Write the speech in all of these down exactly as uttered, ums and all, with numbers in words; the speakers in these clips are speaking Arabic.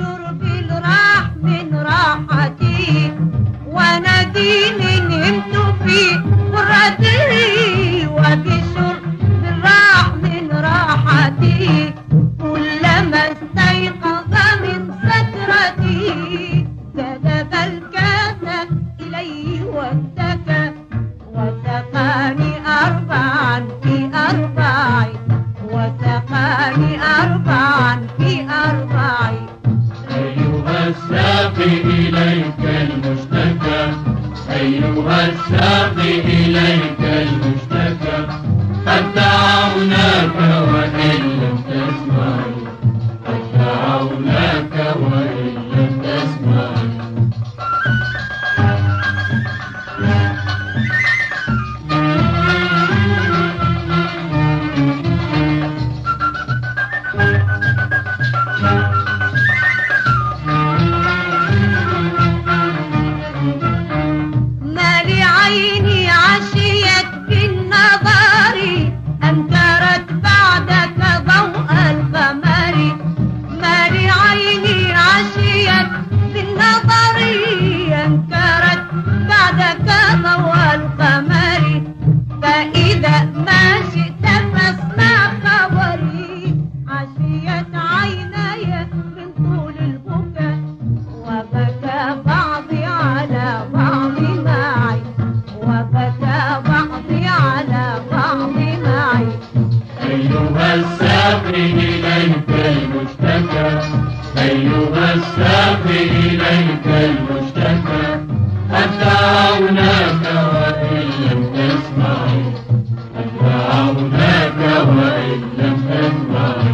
شرب الراح من راحتي ونادين نمت في قرتي وبشرب الراح من راحتي كلما استيقظ من سكرتي جذب الكاس إليه واتكى وسقاني أربعا في أربع وسقاني أربعا في أربع. أيها الساقي إليك المشتكى أيها الساقي إليك المشتكى قد دعوناك وإن لم تسمع قد دعوناك وإن لم تسمع. عيني عشيت بالنظر أنكرت بعدك ضوء القمر ما لعيني عشيت بالنظر أنكرت بعدك ضوء القمر فإذا ما شئت فاسمع خبري عشيت عيني من طول البكاء وبكى بعضي على بعض معي وبكى بعضي على بعض معي. أيها الساقي إليك المشتكى أيها الساقي إليك المشتكى قد دعوناك وإن لم تسمع قد دعوناك وإن لم تسمع.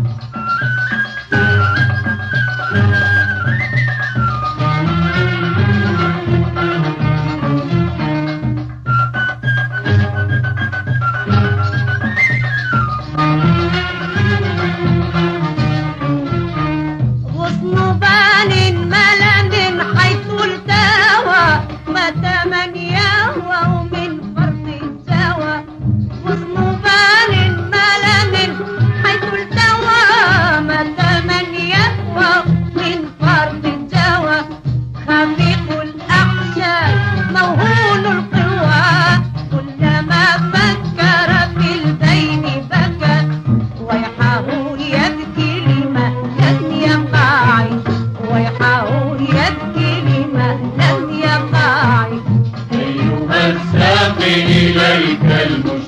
غصن بان ملم حيث التوى متى من يهوى من فرط الجوى غصن بان ملم حيث التوى متى من يهوى من فرط الجوى خفيق الأحشاء موهول القوى كلما فكر في البين بكى ويحاه يبكي لما لم يقع ويحاه يبكي لما لم يقع. أيها الساقي إليك المشتكى